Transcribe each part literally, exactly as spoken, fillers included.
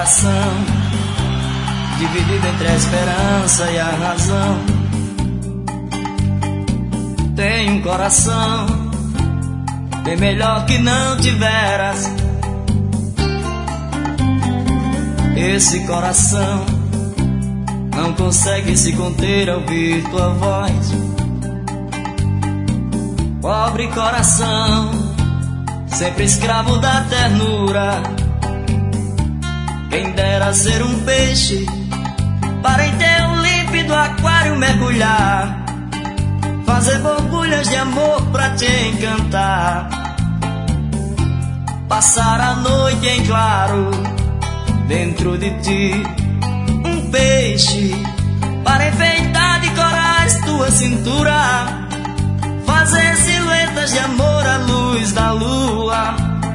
coração dividido entre a esperança e a razão. Tem um coração bem melhor que não tiveras. Esse coração não consegue se conter ao ouvir tua voz. Pobre coração, sempre escravo da ternura. Quem dera ser um peixe para em teu límpido aquário mergulhar, fazer borbulhas de amor pra te encantar, passar a noite em claro dentro de ti. Um peixe para enfeitar de corais tua cintura, fazer silhuetas de amor à luz da lua,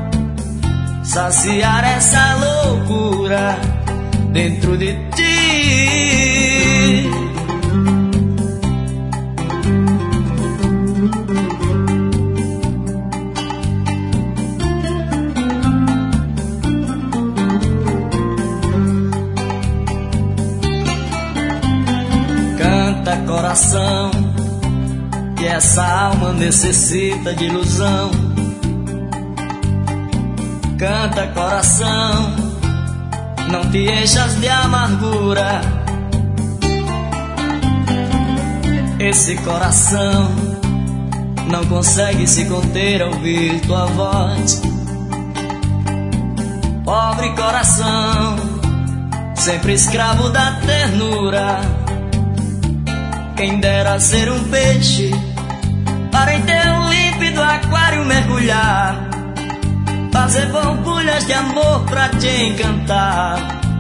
saciar essa loucura dentro de ti. Canta, coração, que essa alma necessita de ilusão. Canta, coração, não te enchas de amargura. Esse coração não consegue se conter ao ouvir tua voz. Pobre coração, sempre escravo da ternura. Quem dera ser um peixe para em teu límpido aquário mergulhar, fazer borbulhas de amor pra te encantar,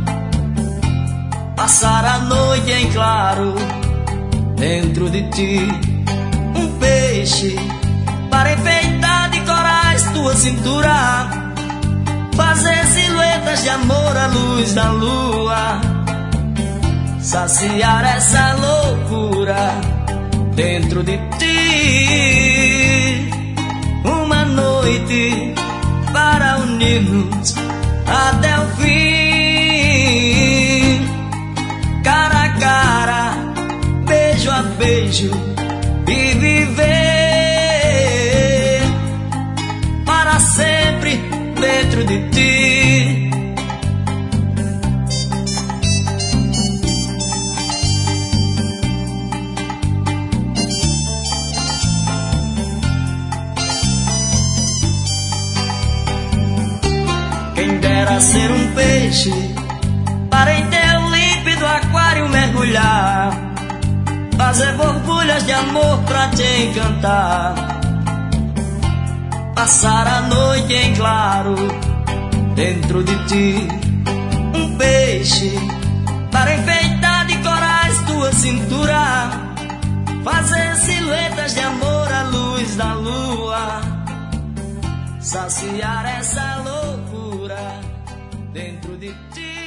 passar a noite em claro dentro de ti. Um peixe para enfeitar de corais tua cintura, fazer silhuetas de amor à luz da lua, saciar essa loucura dentro de ti. Uma noite para unir-nos até o fim, cara a cara, beijo a beijo, e viver para sempre dentro de ti. Quem dera ser um peixe para em teu límpido aquário mergulhar, fazer borbulhas de amor pra te encantar, passar a noite em claro dentro de ti. Um peixe para enfeitar de corais tua cintura, fazer silhuetas de amor à luz da lua, saciar essa loucura dentro de ti.